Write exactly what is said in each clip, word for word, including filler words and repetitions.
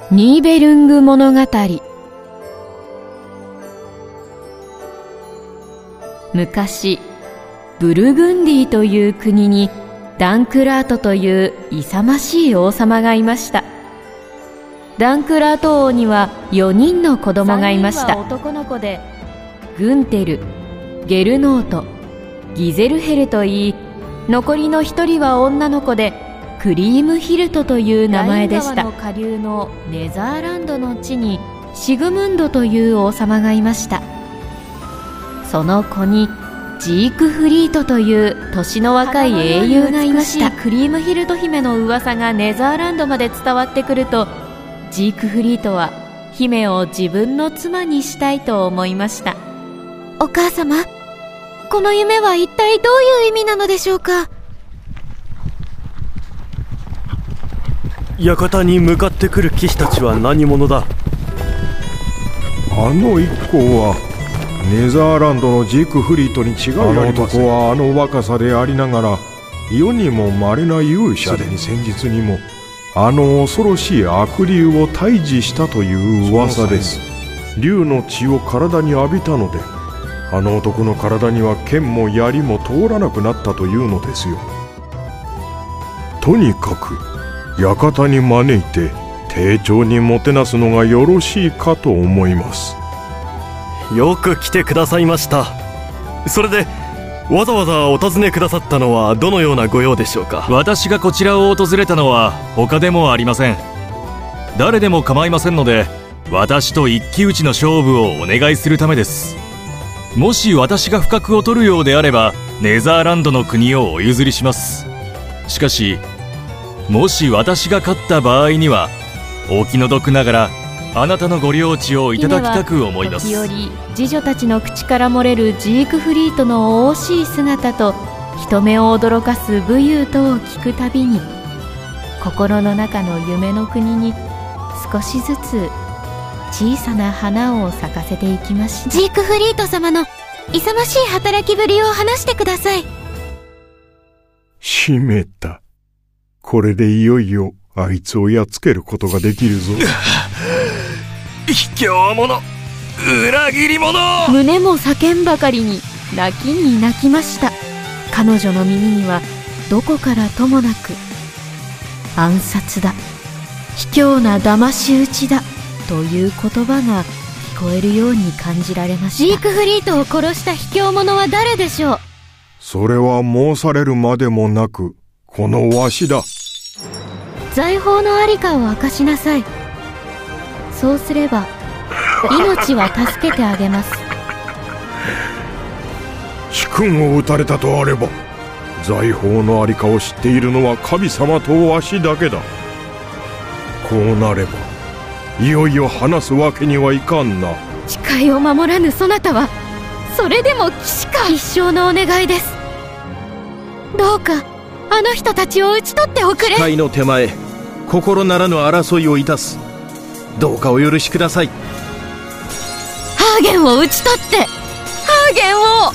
ニーベルング物語。昔、ブルグンディという国にダンクラートという勇ましい王様がいました。ダンクラート王にはよにんの子供がいました。さんにんは男の子で、グンテル、ゲルノート、ギゼルヘルといい、残りのひとりは女の子でクリームヒルトという名前でした。ライン川の下流のネザーランドの地にシグムンドという王様がいました。その子にジークフリートという年の若い英雄がいました。クリームヒルト姫の噂がネザーランドまで伝わってくると、ジークフリートは姫を自分の妻にしたいと思いました。 お母様、この夢は一体どういう意味なのでしょうか。 館に向かってくる騎士たちは何者だ。 あの一行はネザーランドのジークフリートに違いありません。あの男はあの若さでありながら世にも稀な勇者で、先日にもあの恐ろしい悪竜を退治したという噂です。竜の血を体に浴びたので、あの男の体には剣も槍も通らなくなったというのですよ。とにかく館に招いて丁重にもてなすのがよろしいかと思います。 よく来てくださいました。それでわざわざお尋ねくださったのはどのようなご用でしょうか。 私がこちらを訪れたのは他でもありません。誰でも構いませんので、私と一騎打ちの勝負をお願いするためです。もし私が不覚を取るようであればネザーランドの国をお譲りします。しかしもし私が勝った場合には、お気の毒ながらあなたのご領地をいただきたく思います。 時折侍女たちの口から漏れるジークフリートの惜しい姿と人目を驚かす武勇とを聞くたびに、心の中の夢の国に少しずつ小さな花を咲かせていきました。 ジークフリート様の勇ましい働きぶりを話してください。 しめた。これでいよいよあいつをやっつけることができるぞ。 卑怯者、裏切り者。 胸も叫んばかりに泣きに泣きました。彼女の耳にはどこからともなく、暗殺だ、卑怯な騙し討ちだという言葉が聞こえるように感じられました。 ジークフリートを殺した卑怯者は誰でしょう。 それは申されるまでもなく、このわしだ。 財宝のありかを明かしなさい。そうすれば命は助けてあげます。 主君を討たれたとあれば、財宝のありかを知っているのは神様とわしだけだ。こうなればいよいよ話すわけにはいかんな。 誓いを守らぬそなたはそれでも騎士か。一生のお願いです。どうかあの人たちを討ち取っておくれ。 誓いの手前、心ならぬ争いをいたす。どうかお許しください。 ハーゲンを討ち取って、ハーゲンを。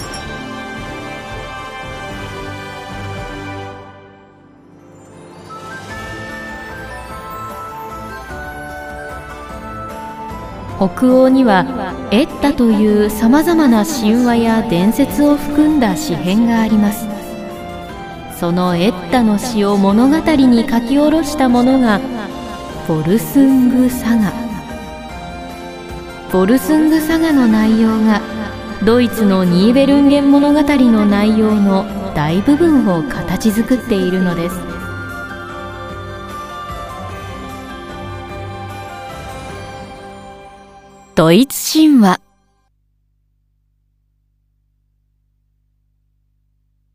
北欧にはエッタというさまざまな神話や伝説を含んだ詩編があります。そのエッタの詩を物語に書き下ろしたものがヴォルスングサガ。ヴォルスングサガの内容がドイツのニーベルンゲン物語の内容の大部分を形作っているのです。ドイツ神話。